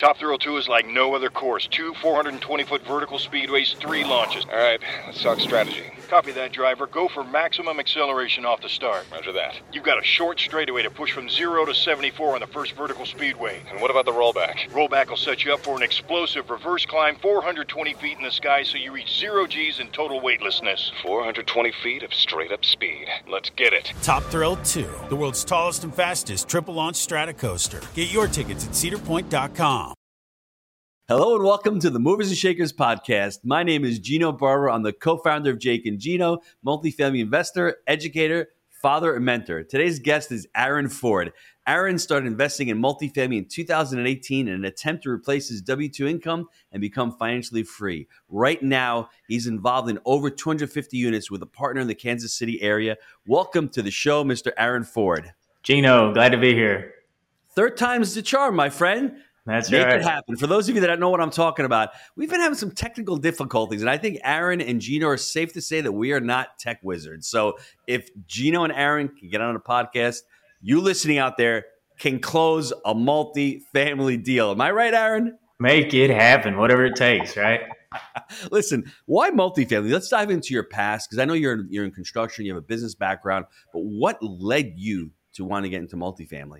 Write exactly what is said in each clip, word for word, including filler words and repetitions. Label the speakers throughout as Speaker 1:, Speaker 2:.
Speaker 1: Top Thrill two is like no other course. Two four hundred twenty foot vertical speedways, three launches.
Speaker 2: All right, let's talk strategy.
Speaker 1: Copy that, driver. Go for maximum acceleration off the start.
Speaker 2: Roger that.
Speaker 1: You've got a short straightaway to push from zero to seventy-four on the first vertical speedway.
Speaker 2: And what about the rollback?
Speaker 1: Rollback will set you up for an explosive reverse climb four hundred twenty feet in the sky so you reach zero G's and total weightlessness.
Speaker 2: four hundred twenty feet of straight-up speed. Let's get it.
Speaker 3: Top Thrill two, the world's tallest and fastest triple-launch stratocoaster. Get your tickets at cedar point dot com.
Speaker 4: Hello and welcome to the Movers and Shakers podcast. My name is Gino Barber. I'm the co-founder of Jake and Gino, multifamily investor, educator, father, and mentor. Today's guest is Aaron Ford. Aaron started investing in multifamily in two thousand eighteen in an attempt to replace his W two income and become financially free. Right now, he's involved in over two hundred fifty units with a partner in the Kansas City area. Welcome to the show, Mister Aaron Ford.
Speaker 5: Gino, glad to be here.
Speaker 4: Third time's the charm, my friend.
Speaker 5: That's
Speaker 4: Make
Speaker 5: right.
Speaker 4: it happen. For those of you that don't know what I'm talking about, we've been having some technical difficulties, and I think Aaron and Gino are safe to say that we are not tech wizards. So if Gino and Aaron can get on a podcast, you listening out there can close a multi-family deal. Am I right, Aaron?
Speaker 5: Make it happen, whatever it takes, right?
Speaker 4: Listen, why multifamily? Let's dive into your past, because I know you're you're in construction, you have a business background, but what led you to want to get into multifamily?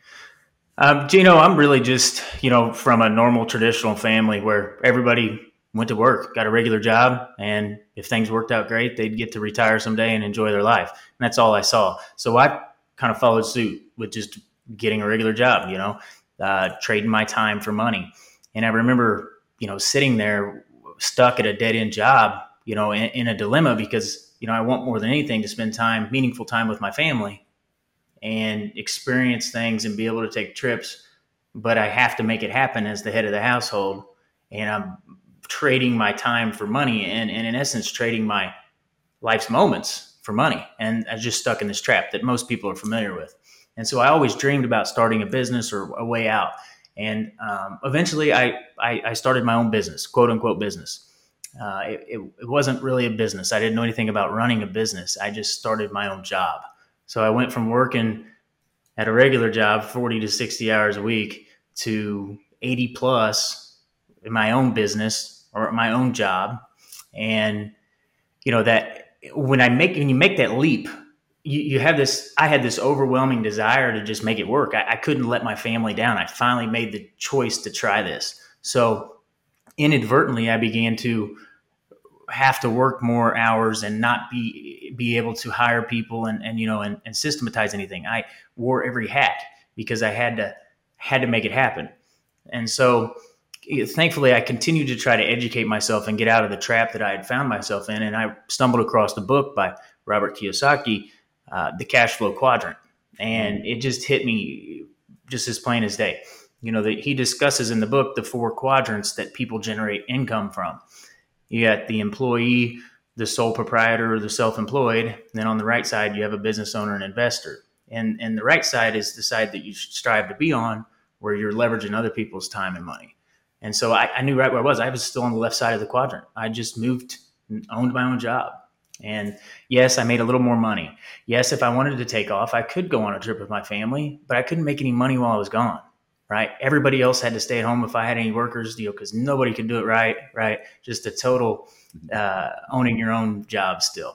Speaker 5: Um, Gino, I'm really just, you know, from a normal traditional family where everybody went to work, got a regular job, and if things worked out great, they'd get to retire someday and enjoy their life. And that's all I saw. So I kind of followed suit with just getting a regular job, you know, uh, trading my time for money. And I remember, you know, sitting there stuck at a dead end job, you know, in, in a dilemma because, you know, I want more than anything to spend time, meaningful time with my family and experience things and be able to take trips, but I have to make it happen as the head of the household. And I'm trading my time for money and, and in essence, trading my life's moments for money. And I was just stuck in this trap that most people are familiar with. And so I always dreamed about starting a business or a way out. And um, eventually I, I, I started my own business, quote unquote business. Uh, it, it, it wasn't really a business. I didn't know anything about running a business. I just started my own job. So I went from working at a regular job, forty to sixty hours a week, to eighty plus in my own business or my own job. And, you know, that when I make, when you make that leap, you, you have this, I had this overwhelming desire to just make it work. I, I couldn't let my family down. I finally made the choice to try this. So inadvertently, I began to have to work more hours and not be be able to hire people and, and you know and, and systematize anything. I wore every hat because I had to had to make it happen. And so thankfully I continued to try to educate myself and get out of the trap that I had found myself in. And I stumbled across the book by Robert Kiyosaki, uh, The Cash Flow Quadrant. And it just hit me just as plain as day. You know, that he discusses in the book the four quadrants that people generate income from. You got the employee, the sole proprietor, or the self-employed. And then on the right side, you have a business owner and investor. And, and the right side is the side that you should strive to be on, where you're leveraging other people's time and money. And so I, I knew right where I was. I was still on the left side of the quadrant. I just moved and owned my own job. And yes, I made a little more money. Yes, if I wanted to take off, I could go on a trip with my family, but I couldn't make any money while I was gone. Right. Everybody else had to stay at home if I had any workers, you know, because nobody could do it right. Right. Just a total uh, owning your own job still.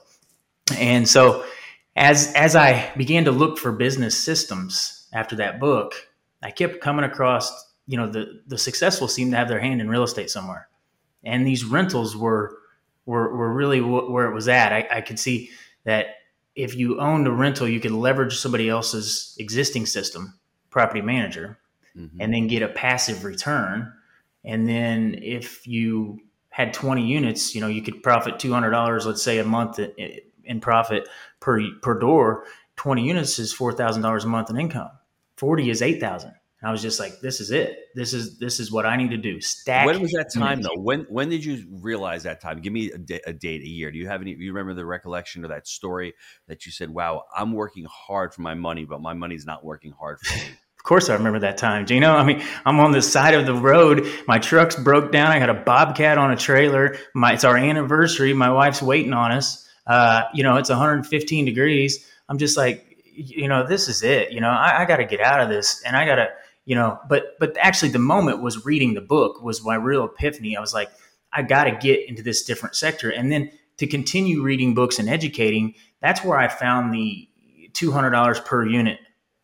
Speaker 5: And so as as I began to look for business systems after that book, I kept coming across, you know, the, the successful seem to have their hand in real estate somewhere. And these rentals were were, were really w- where it was at. I, I could see that if you owned a rental, you could leverage somebody else's existing system, property manager. Mm-hmm. And then get a passive return. And then if you had twenty units, you know, you could profit two hundred dollars, let's say a month in profit per per door. twenty units is four thousand dollars a month in income. forty is eight thousand dollars. And I was just like, this is it. This is this is what I need to do. Stack.
Speaker 4: When was that time though? When when did you realize that time? Give me a, da- a date, a year. Do you have any? Do you remember the recollection of that story that you said, "Wow, I'm working hard for my money, but my money's not working hard for me"?
Speaker 5: Of course I remember that time, Gino. I mean, I'm on the side of the road. My truck's broke down. I got a Bobcat on a trailer. My, it's our anniversary. My wife's waiting on us. Uh, you know, it's one hundred fifteen degrees. I'm just like, you know, this is it. You know, I, I got to get out of this. And I got to, you know, but, but actually the moment was reading the book was my real epiphany. I was like, I got to get into this different sector. And then to continue reading books and educating, that's where I found the two hundred dollars per unit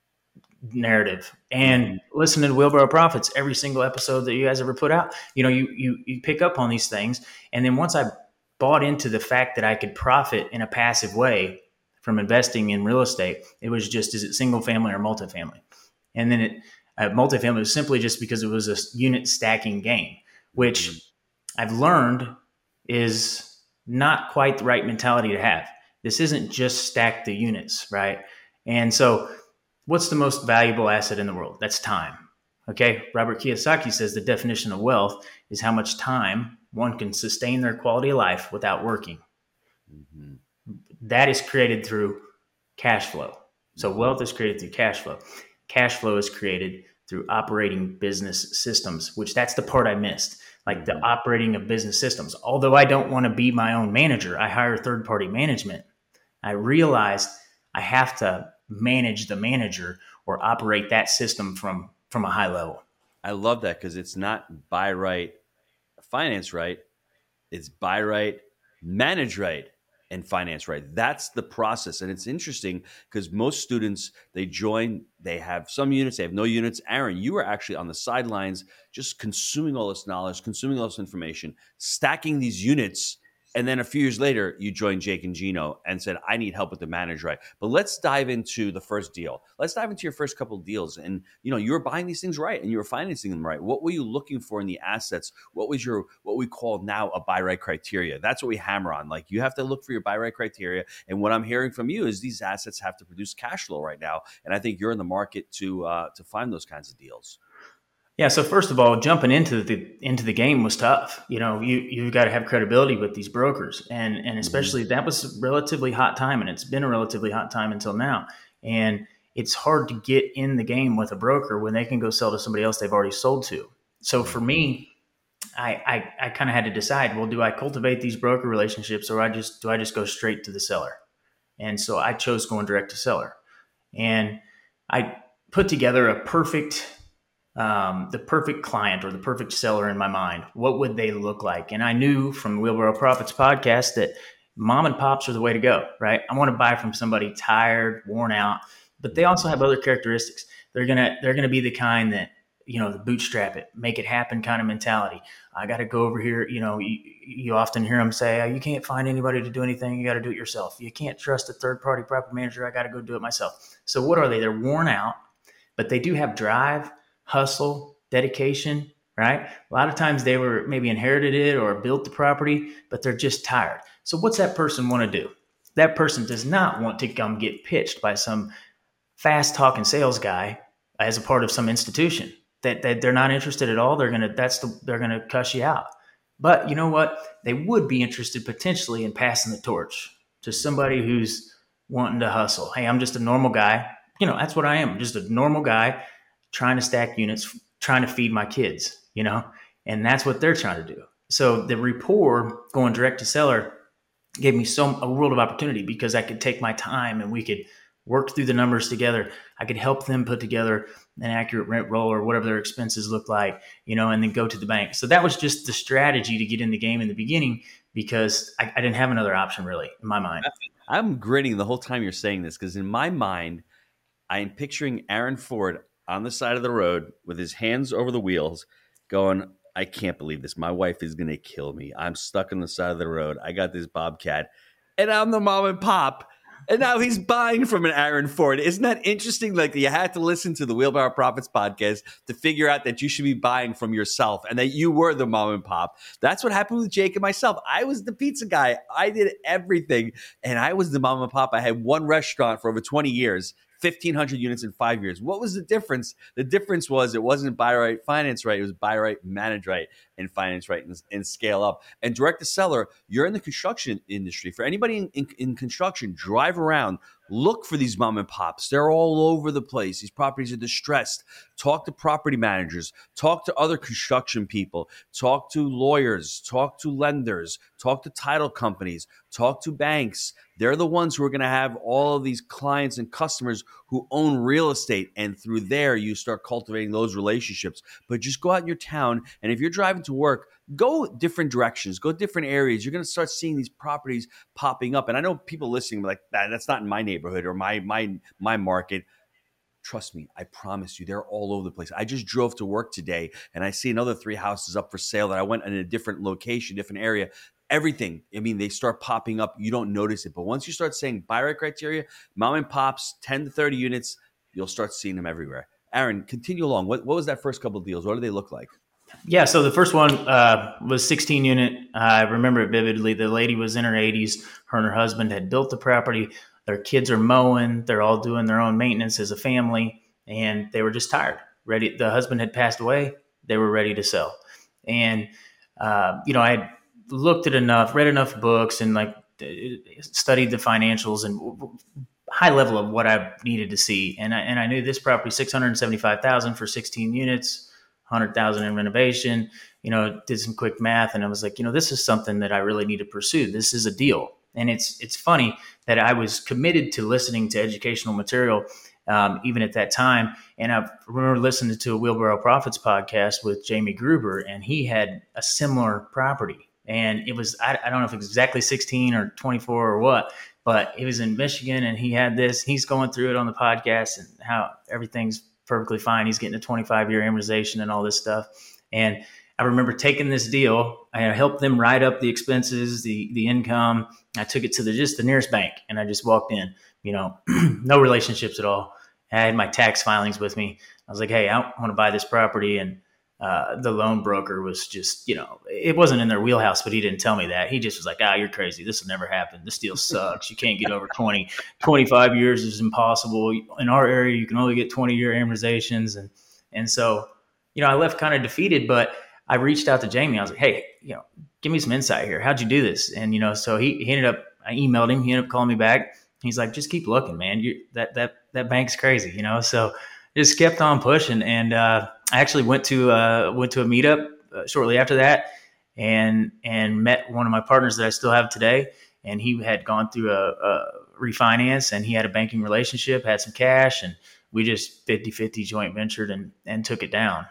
Speaker 5: narrative, and listening to Wheelbarrow Profits, every single episode that you guys ever put out, you know, you, you, you pick up on these things. And then once I bought into the fact that I could profit in a passive way from investing in real estate, it was just, is it single family or multifamily? And then it, uh, multifamily was simply just because it was a unit stacking game, which I've learned is not quite the right mentality to have. This isn't just stack the units, right? And so what's the most valuable asset in the world? That's time. Okay. Robert Kiyosaki says the definition of wealth is how much time one can sustain their quality of life without working. Mm-hmm. That is created through cash flow. So wealth is created through cash flow. Cash flow is created through operating business systems, which that's the part I missed, like the operating of business systems. Although I don't want to be my own manager, I hire third-party management. I realized I have to manage the manager or operate that system from, from a high level.
Speaker 4: I love that, because it's not buy right, finance right. It's buy right, manage right, and finance right. That's the process. And it's interesting because most students, they join, they have some units, they have no units. Aaron, you were actually on the sidelines just consuming all this knowledge, consuming all this information, stacking these units. And then a few years later, you joined Jake and Gino and said, I need help with the manage right. But let's dive into the first deal. Let's dive into your first couple of deals. And, you know, you were buying these things right and you were financing them right. What were you looking for in the assets? What was your, what we call now a buy right criteria? That's what we hammer on. Like, you have to look for your buy right criteria. And what I'm hearing from you is these assets have to produce cash flow right now. And I think you're in the market to, uh, to find those kinds of deals.
Speaker 5: Yeah. So first of all, jumping into the into the game was tough. You know, you you got to have credibility with these brokers, and and especially that was a relatively hot time, and it's been a relatively hot time until now. And it's hard to get in the game with a broker when they can go sell to somebody else they've already sold to. So for me, I I, I kind of had to decide, well, do I cultivate these broker relationships, or I just do I just go straight to the seller? And so I chose going direct to seller, and I put together a perfect. Um, the perfect client or the perfect seller in my mind. What would they look like? And I knew from Wheelbarrow Profits podcast that mom and pops are the way to go, right? I want to buy from somebody tired, worn out, but they also have other characteristics. They're going to, they're going to be the kind that, you know, the bootstrap it, make it happen kind of mentality. I got to go over here. You know, you, you often hear them say, oh, you can't find anybody to do anything. You got to do it yourself. You can't trust a third party property manager. I got to go do it myself. So what are they? They're worn out, but they do have drive, hustle, dedication, right? A lot of times they were maybe inherited it or built the property, but they're just tired. So what's that person want to do? That person does not want to come get pitched by some fast talking sales guy as a part of some institution that, that they're not interested at all. They're going to, that's the, they're going to cuss you out. But you know what? They would be interested potentially in passing the torch to somebody who's wanting to hustle. Hey, I'm just a normal guy. You know, that's what I am. Just a normal guy trying to stack units, trying to feed my kids, you know, and that's what they're trying to do. So the rapport going direct to seller gave me so a world of opportunity because I could take my time and we could work through the numbers together. I could help them put together an accurate rent roll or whatever their expenses look like, you know, and then go to the bank. So that was just the strategy to get in the game in the beginning because I, I didn't have another option really in my mind.
Speaker 4: I'm grinning the whole time you're saying this because in my mind, I am picturing Aaron Ford on the side of the road with his hands over the wheels going, I can't believe this. My wife is going to kill me. I'm stuck on the side of the road. I got this Bobcat and I'm the mom and pop. And now he's buying from an Aaron Ford. Isn't that interesting? Like you had to listen to the Wheelbarrow Profits podcast to figure out that you should be buying from yourself and that you were the mom and pop. That's what happened with Jake and myself. I was the pizza guy. I did everything. And I was the mom and pop. I had one restaurant for over twenty years. fifteen hundred units in five years. What was the difference? The difference was it wasn't buy right, finance right. It was buy right, manage right, and finance right, and, and scale up. And direct to seller, you're in the construction industry. For anybody in, in, in construction, drive around, look for these mom and pops. They're all over the place. These properties are distressed. Talk to property managers. Talk to other construction people. Talk to lawyers. Talk to lenders. Talk to title companies. Talk to banks. They're the ones who are going to have all of these clients and customers who own real estate. And through there, you start cultivating those relationships. But just go out in your town. And if you're driving to work, go different directions, go different areas. You're going to start seeing these properties popping up. And I know people listening like, that, that's not in my neighborhood or my my my market. Trust me, I promise you, they're all over the place. I just drove to work today and I see another three houses up for sale that I went in a different location, different area. Everything, I mean, they start popping up. You don't notice it. But once you start saying buy right criteria, mom and pops, ten to thirty units, you'll start seeing them everywhere. Aaron, continue along. What, what was that first couple of deals? What do they look like?
Speaker 5: Yeah, so the first one uh, was sixteen unit. I remember it vividly. The lady was in her eighties. Her and her husband had built the property. Their kids are mowing. They're all doing their own maintenance as a family, and they were just tired. Ready. The husband had passed away. They were ready to sell. And, uh, you know, I had looked at enough, read enough books, and like studied the financials and high level of what I needed to see. And I, and I knew this property, six hundred seventy-five thousand dollars for sixteen units, one hundred thousand dollars in renovation, you know, did some quick math. And I was like, you know, this is something that I really need to pursue. This is a deal. And it's, it's funny that I was committed to listening to educational material, um, even at that time. And I remember listening to a Wheelbarrow Profits podcast with Jamie Gruber, and he had a similar property. And it was, I, I don't know if it was exactly sixteen or twenty-four or what, but it was in Michigan, and he had this, he's going through it on the podcast and how everything's perfectly fine. He's getting a twenty-five year amortization and all this stuff. And I remember taking this deal. I helped them write up the expenses, the the income. I took it to the just the nearest bank, and I just walked in, you know, no relationships at all. I had my tax filings with me. I was like, hey, I want to buy this property. And uh, the loan broker was just, you know, it wasn't in their wheelhouse, but he didn't tell me that. He just was like, ah, you're crazy. This will never happen. This deal sucks. You can't get over twenty, twenty-five years is impossible. In our area, you can only get twenty year amortizations. And, and so, you know, I left kind of defeated, but I reached out to Jamie. I was like, hey, you know, give me some insight here. How'd you do this? And, you know, so he, he ended up, I emailed him. He ended up calling me back. He's like, just keep looking, man. You, that, that, that bank's crazy, you know? So just kept on pushing. And uh, I actually went to, uh, went to a meetup uh, shortly after that and, and met one of my partners that I still have today. And he had gone through a, a refinance, and he had a banking relationship, had some cash, and we just fifty-fifty joint ventured and, and took it down.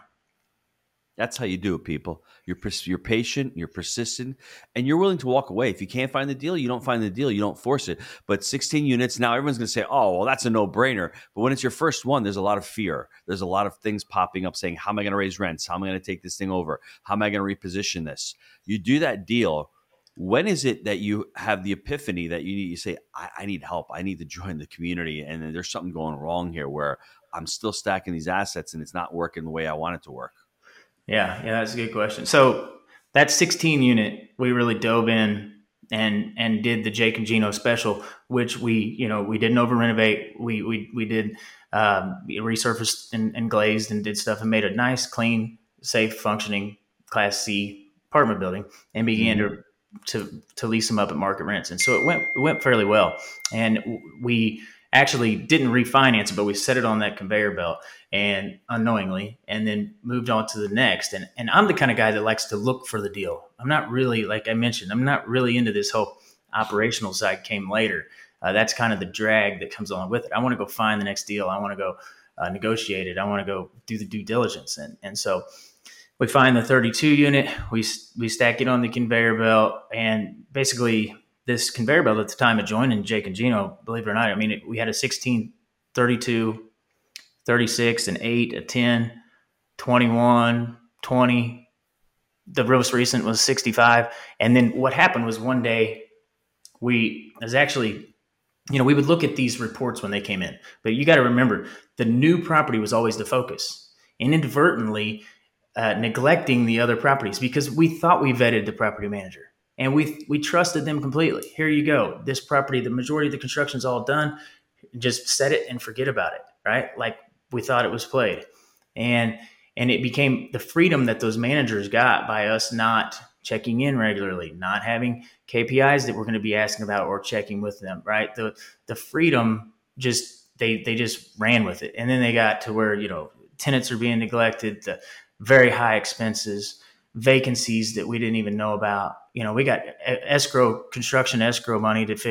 Speaker 4: That's how you do it, people. You're you're patient, you're persistent, and you're willing to walk away. If you can't find the deal, you don't find the deal. You don't force it. But sixteen units, now everyone's going to say, oh, well, that's a no-brainer. But when it's your first one, there's a lot of fear. There's a lot of things popping up saying, how am I going to raise rents? How am I going to take this thing over? How am I going to reposition this? You do that deal. When is it that you have the epiphany that you need, you say, I, I need help. I need to join the community. And there's something going wrong here where I'm still stacking these assets and it's not working the way I want it to work.
Speaker 5: Yeah, yeah, that's a good question. So that sixteen unit, we really dove in and and did the Jake and Gino special, which we, you know, we didn't over renovate. We we we did um, resurfaced and, and glazed and did stuff and made a nice, clean, safe, functioning Class C apartment building, and began mm-hmm. to to to lease them up at market rents. And so it went it went fairly well. And we actually didn't refinance it, but we set it on that conveyor belt and unknowingly, and then moved on to the next. And and I'm the kind of guy that likes to look for the deal. I'm not really, like I mentioned, I'm not really into this whole operational side. Came later. Uh, that's kind of the drag that comes along with it. I want to go find the next deal. I want to go uh, negotiate it. I want to go do the due diligence. And and so we find the thirty-two unit, we we stack it on the conveyor belt, and basically this conveyor belt at the time of joining Jake and Gino, believe it or not, I mean, it, we had a sixteen, thirty-two, thirty-six, an eight, a ten, twenty-one, twenty. The most recent was sixty-five. And then what happened was one day we was actually, you know, we would look at these reports when they came in, but you got to remember the new property was always the focus, and inadvertently uh, neglecting the other properties because we thought we vetted the property manager. And we we trusted them completely. Here you go. This property, the majority of the construction's all done. Just set it and forget about it, right? Like we thought it was played. And and it became the freedom that those managers got by us not checking in regularly, not having K P Is that we're going to be asking about or checking with them, right? The the freedom just they they just ran with it. And then they got to where, you know, tenants are being neglected, the very high expenses, vacancies that we didn't even know about. You know, we got escrow, construction escrow money to fix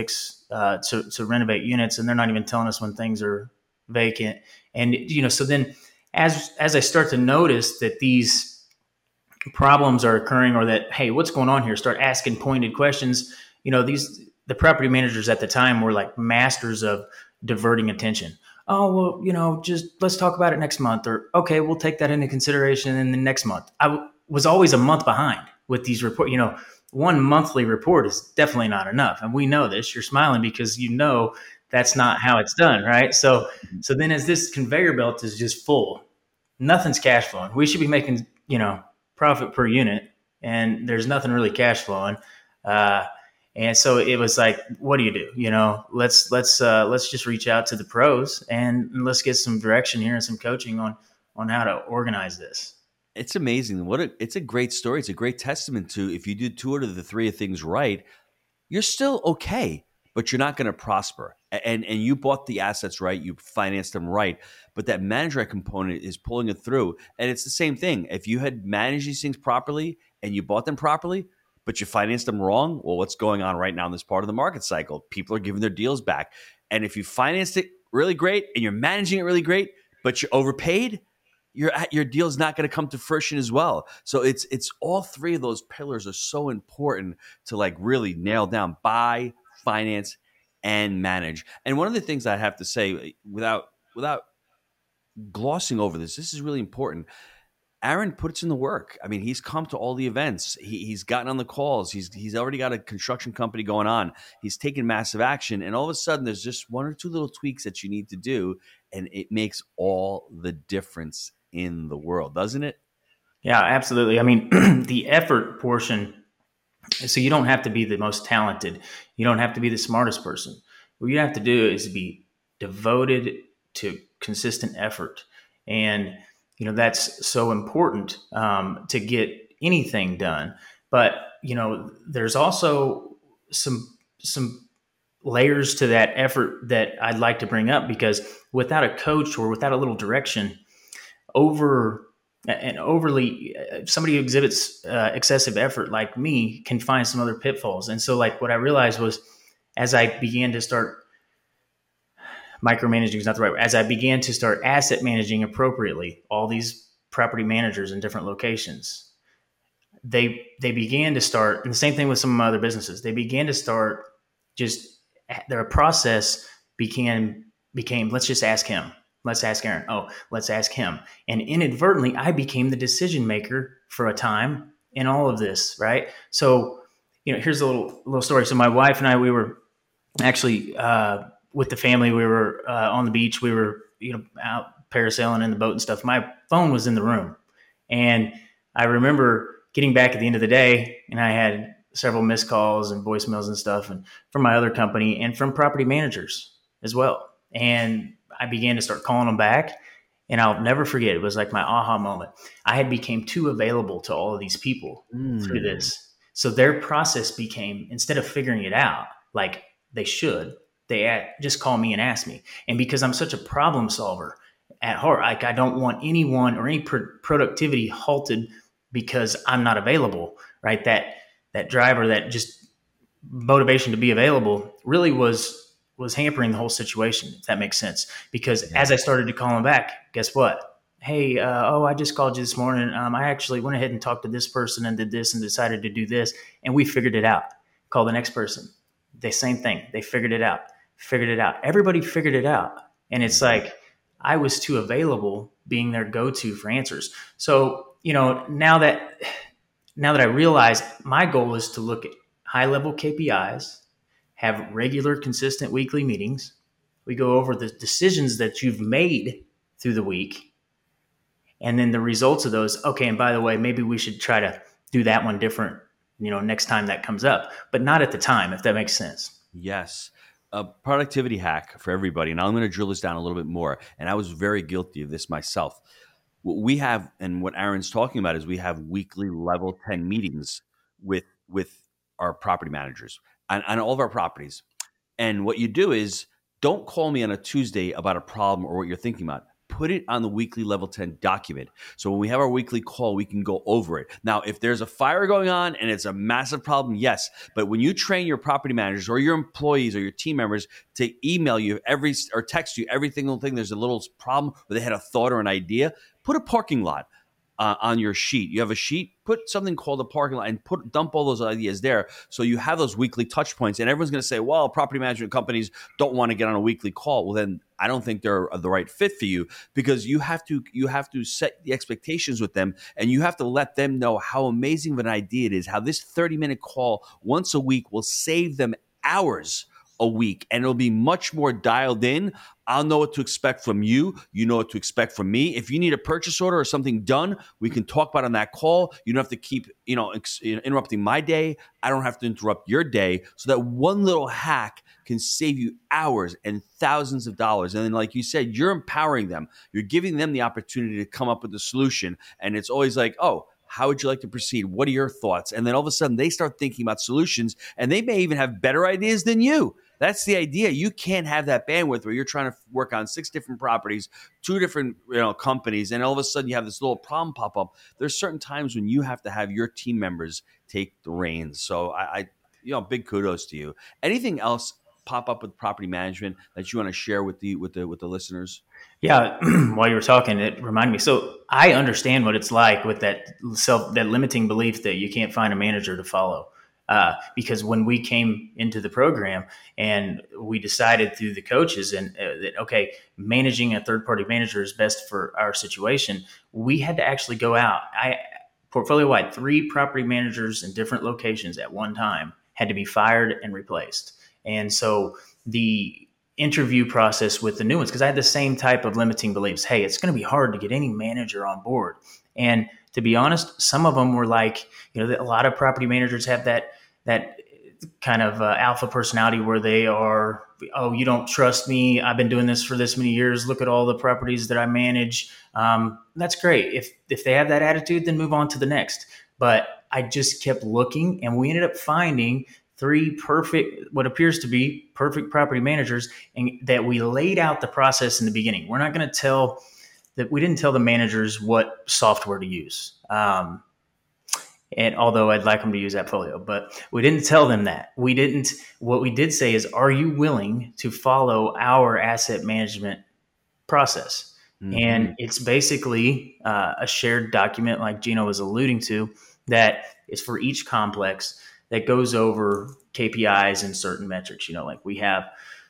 Speaker 5: uh, to, to renovate units, and they're not even telling us when things are vacant. And, you know, so then as, as I start to notice that these problems are occurring, or that, hey, what's going on here? Start asking pointed questions. You know, these, the property managers at the time were like masters of diverting attention. Oh, well, you know, just let's talk about it next month, or, okay, we'll take that into consideration in the next month. I w- was always a month behind with these reports. You know, one monthly report is definitely not enough. And we know this. You're smiling because you know that's not how it's done, right? So, so then as this conveyor belt is just full, nothing's cash flowing. We should be making, you know, profit per unit, and there's nothing really cash flowing. Uh, and so it was like, what do you do? You know, let's, let's, uh, let's just reach out to the pros and let's get some direction here and some coaching on, on how to organize this.
Speaker 4: It's amazing. What a, it's a great story. It's a great testament to, if you do two out of the three things right, you're still okay, but you're not going to prosper. And and you bought the assets right, you financed them right, but that management component is pulling it through. And it's the same thing. If you had managed these things properly and you bought them properly, but you financed them wrong, well, what's going on right now in this part of the market cycle? People are giving their deals back. And if you financed it really great and you're managing it really great, but you're overpaid, your your deal's not going to come to fruition as well. So it's it's all three of those pillars are so important to like really nail down: buy, finance, and manage. And one of the things I have to say, without without glossing over this, this is really important. Aaron puts in the work. I mean, he's come to all the events. He, he's gotten on the calls. He's he's already got a construction company going on. He's taken massive action. And all of a sudden, there's just one or two little tweaks that you need to do, and it makes all the difference in the world, doesn't it?
Speaker 5: Yeah, absolutely. I mean, the effort portion, so you don't have to be the most talented. You don't have to be the smartest person. What you have to do is be devoted to consistent effort. And, you know, that's so important um, to get anything done. But, you know, there's also some, some layers to that effort that I'd like to bring up, because without a coach or without a little direction, over and overly, uh, somebody who exhibits uh, excessive effort like me can find some other pitfalls. And so like what I realized was, as I began to start micromanaging is not the right word, as I began to start asset managing appropriately, all these property managers in different locations, they, they began to start, and the same thing with some of my other businesses, they began to start just, their process became, became, let's just ask him. Let's ask Aaron. Oh, let's ask him. And inadvertently, I became the decision maker for a time in all of this, right? So, you know, here's a little little story. So my wife and I, we were actually uh, with the family. We were uh, on the beach. We were, you know, out parasailing in the boat and stuff. My phone was in the room, and I remember getting back at the end of the day, and I had several missed calls and voicemails and stuff, and from my other company and from property managers as well. And I began to start calling them back, and I'll never forget. It was like my aha moment. I had became too available to all of these people mm. through this. So their process became, instead of figuring it out like they should, they at, just call me and ask me. And because I'm such a problem solver at heart, like I don't want anyone or any pr- productivity halted because I'm not available, right? That, that driver, that just motivation to be available really was was hampering the whole situation, if that makes sense. Because as I started to call him back, guess what? Hey, uh, oh, I just called you this morning. Um, I actually went ahead and talked to this person and did this and decided to do this. And we figured it out. Call the next person. The same thing. They figured it out, figured it out. Everybody figured it out. And it's like, I was too available being their go-to for answers. So, you know, now that, now that I realize my goal is to look at high level K P Is, have regular, consistent weekly meetings. We go over the decisions that you've made through the week, and then the results of those. Okay, and by the way, maybe we should try to do that one different, you know, next time that comes up, but not at the time, if that makes sense.
Speaker 4: Yes. A productivity hack for everybody. And I'm going to drill this down a little bit more. And I was very guilty of this myself. What we have, and what Aaron's talking about, is we have weekly level ten meetings with, with our property managers on, on all of our properties. And what you do is, don't call me on a Tuesday about a problem or what you're thinking about. put it on the weekly level ten document. So when we have our weekly call, we can go over it. Now, if there's a fire going on and it's a massive problem, yes. But when you train your property managers or your employees or your team members to email you every or text you every single thing, there's a little problem where they had a thought or an idea, put a parking lot Uh, on your sheet. You have a sheet, put something called a parking lot and put dump all those ideas there. So you have those weekly touch points, and everyone's going to say, well, property management companies don't want to get on a weekly call. Well, then I don't think they're the right fit for you, because you have to you have to set the expectations with them, and you have to let them know how amazing of an idea it is, how this thirty minute call once a week will save them hours a week, and it'll be much more dialed in. I'll know what to expect from you. You know what to expect from me. If you need a purchase order or something done, we can talk about it on that call. You don't have to keep, you know, ex- interrupting my day. I don't have to interrupt your day. So that one little hack can save you hours and thousands of dollars. And then, like you said, you're empowering them. You're giving them the opportunity to come up with a solution. And it's always like, oh, how would you like to proceed? What are your thoughts? And then all of a sudden they start thinking about solutions, and they may even have better ideas than you. That's the idea. You can't have that bandwidth where you're trying to work on six different properties, two different you know, companies, and all of a sudden you have this little problem pop up. There's certain times when you have to have your team members take the reins. So I, I you know, big kudos to you. Anything else pop up with property management that you want to share with the with the with the listeners?
Speaker 5: Yeah, while you were talking, it reminded me. So I understand what it's like with that self, that limiting belief that you can't find a manager to follow. Uh, because when we came into the program and we decided through the coaches and uh, that, okay, managing a third party manager is best for our situation, we had to actually go out. I portfolio wide, three property managers in different locations at one time had to be fired and replaced. And so the interview process with the new ones, because I had the same type of limiting beliefs. Hey, it's going to be hard to get any manager on board. And to be honest, some of them were like, you know, a lot of property managers have that that kind of uh, alpha personality where they are, oh, you don't trust me. I've been doing this for this many years. Look at all the properties that I manage. Um, that's great. If if they have that attitude, then move on to the next. But I just kept looking, and we ended up finding three perfect, what appears to be perfect property managers, and that we laid out the process in the beginning. We're not going to tell that we didn't tell the managers what software to use. Um, and although I'd like them to use Appfolio, but we didn't tell them that. We didn't, what we did say is, are you willing to follow our asset management process? Mm-hmm. And it's basically uh, a shared document, like Gino was alluding to, that is for each complex that goes over K P Is and certain metrics. You know, like we have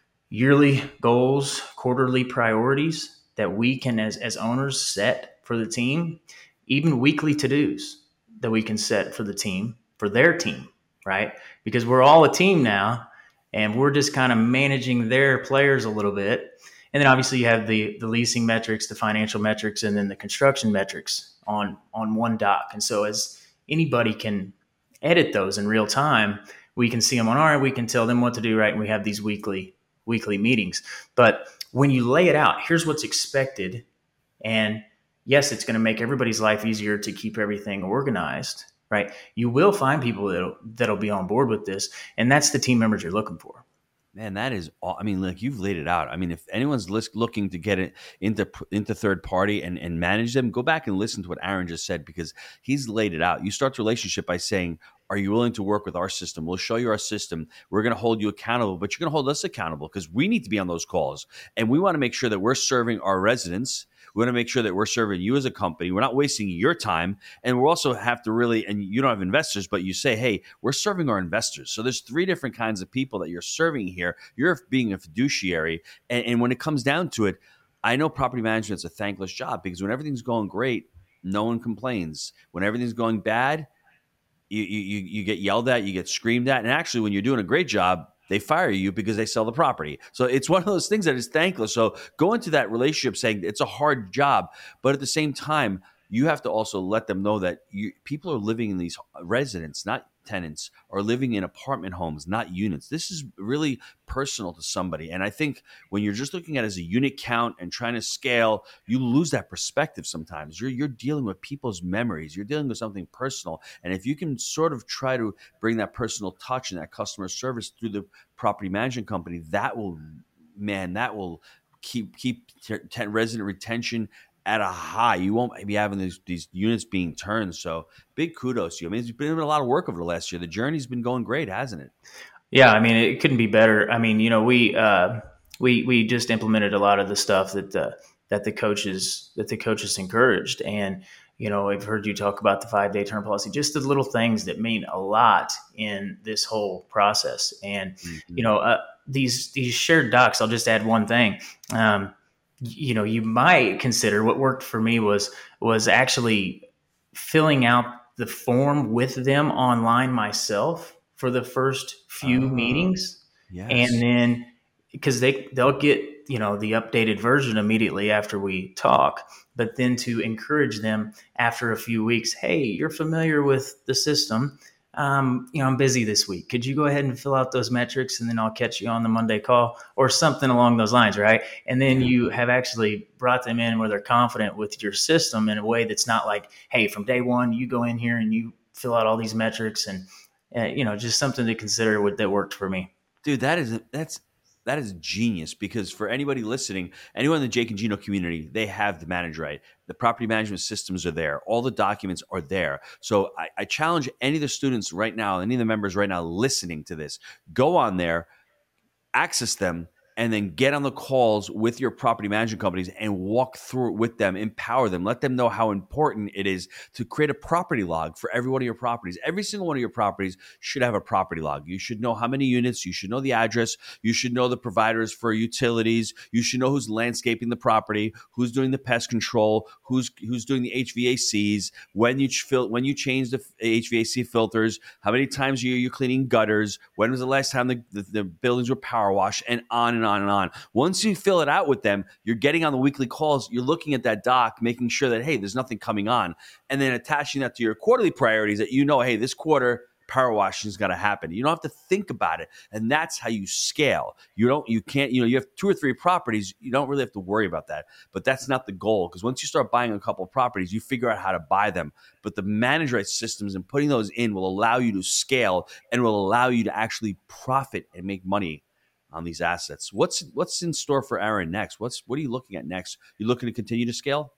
Speaker 5: yearly goals, quarterly priorities that we can, as, as owners, set for the team, even weekly to-dos that we can set for the team, for their team, right? Because we're all a team now, and we're just kind of managing their players a little bit. And then obviously you have the the leasing metrics, the financial metrics, and then the construction metrics on, on one doc. And so as anybody can edit those in real time, we can see them on our, we can tell them what to do, right? And we have these weekly weekly meetings. But when you lay it out, here's what's expected. And yes, it's going to make everybody's life easier to keep everything organized, right? You will find people that'll, that'll be on board with this, and that's the team members you're looking for.
Speaker 4: Man, that is all. I mean, like, you've laid it out. I mean, if anyone's list, looking to get it into into third party and, and manage them, go back and listen to what Aaron just said, because he's laid it out. You start the relationship by saying, are you willing to work with our system? We'll show you our system. We're going to hold you accountable, but you're going to hold us accountable, because we need to be on those calls. And we want to make sure that we're serving our residents. We want to make sure that we're serving you as a company. We're not wasting your time. And we also have to really, and you don't have investors, but you say, hey, we're serving our investors. So there's three different kinds of people that you're serving here. You're being a fiduciary. And, and when it comes down to it, I know property management is a thankless job, because when everything's going great, no one complains. When everything's going bad, you you you get yelled at, you get screamed at. And actually, when you're doing a great job, they fire you because they sell the property. So it's one of those things that is thankless. So go into that relationship saying it's a hard job, but at the same time, you have to also let them know that you, people are living in these residents, not tenants, are living in apartment homes, not units. This is really personal to somebody. And I think when you're just looking at it as a unit count and trying to scale, you lose that perspective sometimes. You're, you're dealing with people's memories. You're dealing with something personal. And if you can sort of try to bring that personal touch and that customer service through the property management company, that will, man, that will keep keep t- t- resident retention at a high. You won't be having these, these units being turned. So big kudos to you. I mean, it's been a lot of work over the last year. The journey's been going great, hasn't it?
Speaker 5: Yeah, I mean, it couldn't be better. I mean, you know, we uh, we we just implemented a lot of the stuff that uh, that the coaches that the coaches encouraged, and you know, I've heard you talk about the five day term policy, just the little things that mean a lot in this whole process. And mm-hmm. you know, uh, these these shared docs. I'll just add one thing. Um, you know, you might consider what worked for me was was actually filling out the form with them online myself for the first few oh, meetings.
Speaker 4: Yes.
Speaker 5: And then because they they'll get, you know, the updated version immediately after we talk, but then to encourage them after a few weeks, hey, you're familiar with the system. Um, you know, I'm busy this week. Could you go ahead and fill out those metrics, and then I'll catch you on the Monday call, or something along those lines, right? And then you have actually brought them in where they're confident with your system in a way that's not like, hey, from day one, you go in here and you fill out all these metrics, and uh, you know, just something to consider what that worked for me.
Speaker 4: Dude, that is that's that is genius, because for anybody listening, anyone in the Jake and Gino community, they have the Manage Right. The property management systems are there. All the documents are there. So I, I challenge any of the students right now, any of the members right now listening to this, go on there, access them, and then get on the calls with your property management companies and walk through it with them, empower them, let them know how important it is to create a property log for every one of your properties. Every single one of your properties should have a property log. You should know how many units, you should know the address, you should know the providers for utilities, you should know who's landscaping the property, who's doing the pest control, who's who's doing the H V A Cs, when you fill, when you change the H V A C filters, how many times are you cleaning gutters, when was the last time the, the, the buildings were power washed, and on and on. On and on. Once you fill it out with them, you're getting on the weekly calls, you're looking at that doc, making sure that, hey, there's nothing coming on, and then attaching that to your quarterly priorities that you know, hey, this quarter power washing is going to happen. You don't have to think about it, and that's how you scale. You don't, you can't, you know, you have two or three properties, you don't really have to worry about that, but that's not the goal, because once you start buying a couple of properties, you figure out how to buy them. But the Manage Right systems and putting those in will allow you to scale and will allow you to actually profit and make money on these assets. What's what's in store for Aaron next? What's what are you looking at next? You looking to continue to scale?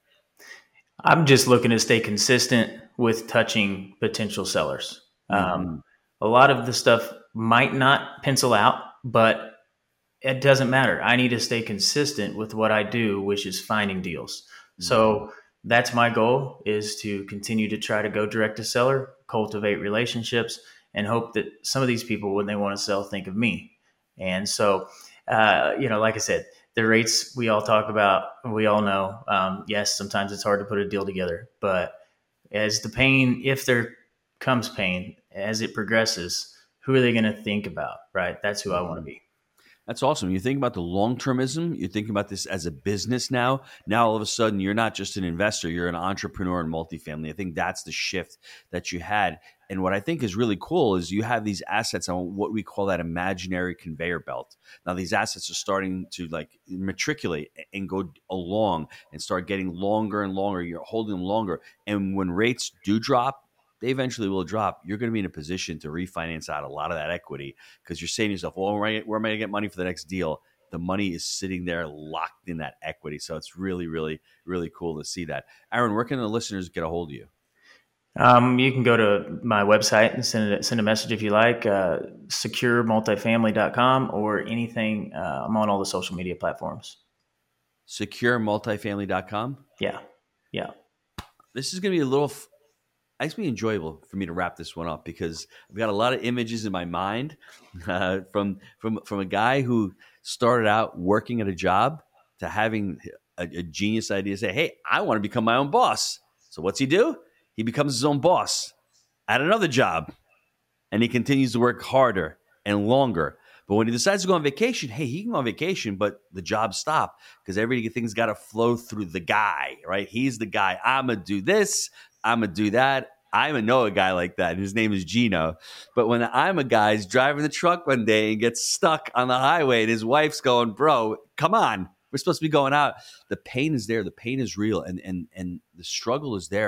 Speaker 5: I'm just looking to stay consistent with touching potential sellers. Mm-hmm. Um, a lot of the stuff might not pencil out, but it doesn't matter. I need to stay consistent with what I do, which is finding deals. Mm-hmm. So that's my goal, is to continue to try to go direct to seller, cultivate relationships, and hope that some of these people, when they want to sell, think of me. And so, uh, you know, like I said, the rates we all talk about, we all know, um, yes, sometimes it's hard to put a deal together, but as the pain, if there comes pain, as it progresses, who are they going to think about, right? That's who I want to be.
Speaker 4: That's awesome. You think about the long-termism, you're thinking about this as a business now. Now, all of a sudden, you're not just an investor, you're an entrepreneur in multifamily. I think that's the shift that you had. And what I think is really cool is you have these assets on what we call that imaginary conveyor belt. Now, these assets are starting to like matriculate and go along and start getting longer and longer. You're holding them longer. And when rates do drop, they eventually will drop. You're going to be in a position to refinance out a lot of that equity, because you're saying to yourself, well, where am I going to get money for the next deal? The money is sitting there locked in that equity. So it's really, really, really cool to see that. Aaron, where can the listeners get a hold of you?
Speaker 5: Um, you can go to my website and send a, send a message if you like, uh, secure multifamily dot com, or anything. Uh, I'm on all the social media platforms.
Speaker 4: secure multifamily dot com?
Speaker 5: Yeah. Yeah.
Speaker 4: This is going to be a little... F- It's going to be enjoyable for me to wrap this one up, because I've got a lot of images in my mind uh, from from from a guy who started out working at a job to having a, a genius idea to say, hey, I want to become my own boss. So what's he do? He becomes his own boss at another job, and he continues to work harder and longer. But when he decides to go on vacation, hey, he can go on vacation, but the job stopped, because everything's got to flow through the guy, right? He's the guy. I'm going to do this. I'm going to do that. I'm a know a guy like that. His name is Gino. But when I'm a guy's driving the truck one day and gets stuck on the highway, and his wife's going, bro, come on. We're supposed to be going out. The pain is there. The pain is real. And, and, and the struggle is there.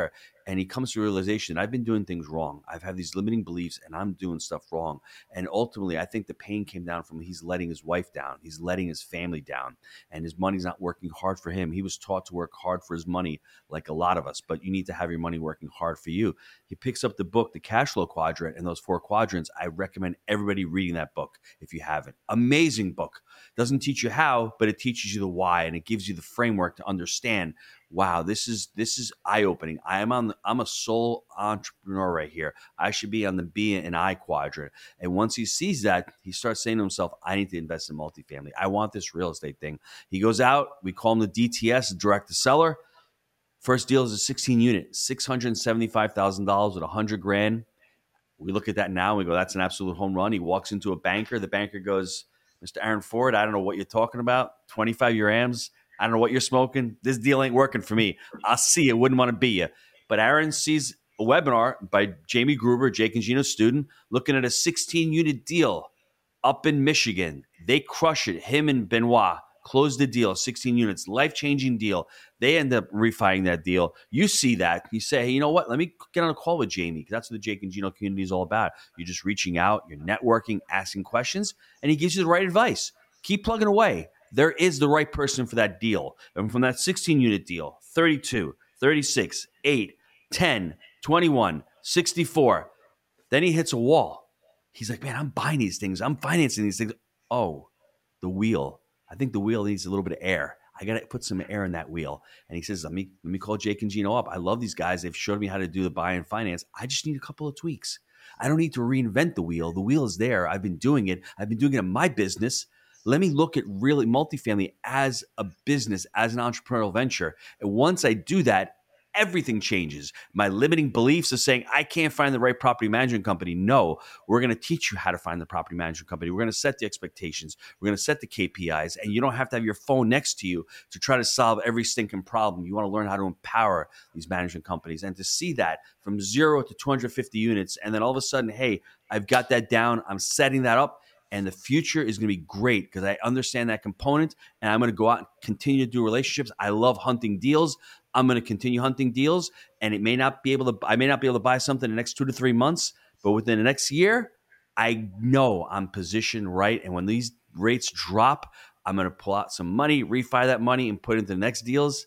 Speaker 4: and he comes to a realization, I've been doing things wrong. I've had these limiting beliefs and I'm doing stuff wrong. And ultimately, I think the pain came down from he's letting his wife down. He's letting his family down, and his money's not working hard for him. He was taught to work hard for his money like a lot of us, but you need to have your money working hard for you. He picks up the book, The Cash Flow Quadrant, and those four quadrants. I recommend everybody reading that book if you haven't. Amazing book. Doesn't teach you how, but it teaches you the why, and it gives you the framework to understand, wow, this is this is eye-opening. I am on the, I'm a sole entrepreneur right here. I should be on the B and I quadrant. And once he sees that, he starts saying to himself, I need to invest in multifamily. I want this real estate thing. He goes out, we call him the D T S, direct to seller. First deal is a sixteen unit, six hundred seventy-five thousand dollars with one hundred grand. We look at that now and we go, that's an absolute home run. He walks into a banker. The banker goes, Mister Aaron Ford, I don't know what you're talking about. twenty-five year A Ms. I don't know what you're smoking. This deal ain't working for me. I'll see you. Wouldn't want to be you. But Aaron sees a webinar by Jamie Gruber, Jake and Gino's student, looking at a sixteen unit deal up in Michigan. They crush it. Him and Benoit close the deal, sixteen units, life-changing deal. They end up refining that deal. You see that. You say, hey, you know what? Let me get on a call with Jamie, because that's what the Jake and Gino community is all about. You're just reaching out, you're networking, asking questions, and he gives you the right advice. Keep plugging away. There is the right person for that deal. And from that sixteen unit deal, thirty-two, thirty-six, eight, ten, twenty-one, sixty-four, then he hits a wall. He's like, man, I'm buying these things. I'm financing these things. Oh, the wheel. I think the wheel needs a little bit of air. I got to put some air in that wheel. And he says, let me, let me call Jake and Gino up. I love these guys. They've showed me how to do the buy and finance. I just need a couple of tweaks. I don't need to reinvent the wheel. The wheel is there. I've been doing it. I've been doing it in my business. Let me look at really multifamily as a business, as an entrepreneurial venture. And once I do that, everything changes. My limiting beliefs of saying, I can't find the right property management company. No, we're going to teach you how to find the property management company. We're going to set the expectations. We're going to set the K P Is. And you don't have to have your phone next to you to try to solve every stinking problem. You want to learn how to empower these management companies, and to see that from zero to two hundred fifty units. And then all of a sudden, hey, I've got that down. I'm setting that up. And the future is going to be great because I understand that component, and I'm going to go out and continue to do relationships. I love hunting deals. I'm going to continue hunting deals, and it may not be able to, I may not be able to buy something in the next two to three months, but within the next year, I know I'm positioned right. And when these rates drop, I'm going to pull out some money, refi that money, and put it into the next deals.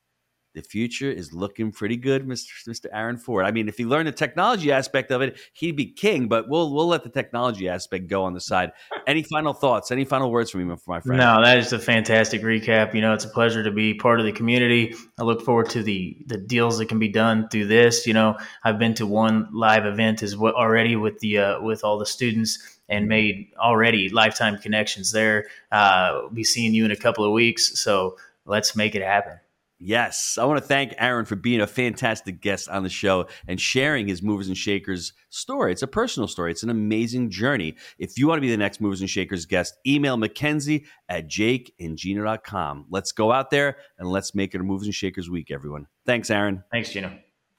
Speaker 4: The future is looking pretty good, Mister Mister Aaron Ford. I mean, if he learned the technology aspect of it, he'd be king, but we'll we'll let the technology aspect go on the side. Any final thoughts? Any final words from you, my friend?
Speaker 5: No, that is a fantastic recap. You know, it's a pleasure to be part of the community. I look forward to the the deals that can be done through this. You know, I've been to one live event as well already with the uh, with all the students, and made already lifetime connections there. Uh, we'll be seeing you in a couple of weeks, so let's make it happen.
Speaker 4: Yes. I want to thank Aaron for being a fantastic guest on the show and sharing his Movers and Shakers story. It's a personal story. It's an amazing journey. If you want to be the next Movers and Shakers guest, email Mackenzie at jake and gino dot com. Let's go out there and let's make it a Movers and Shakers week, everyone. Thanks, Aaron.
Speaker 5: Thanks, Gino.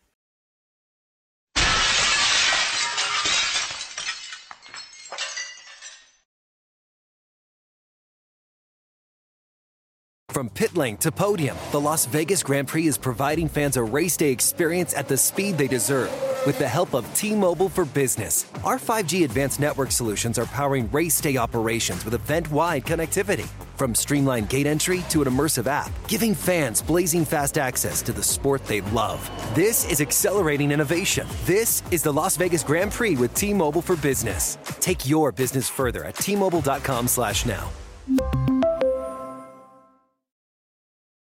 Speaker 6: From pit lane to podium, the Las Vegas Grand Prix is providing fans a race day experience at the speed they deserve. With the help of T-Mobile for Business, our five G advanced network solutions are powering race day operations with event-wide connectivity. From streamlined gate entry to an immersive app, giving fans blazing fast access to the sport they love. This is accelerating innovation. This is the Las Vegas Grand Prix with T-Mobile for Business. Take your business further at T Mobile dot com slash now.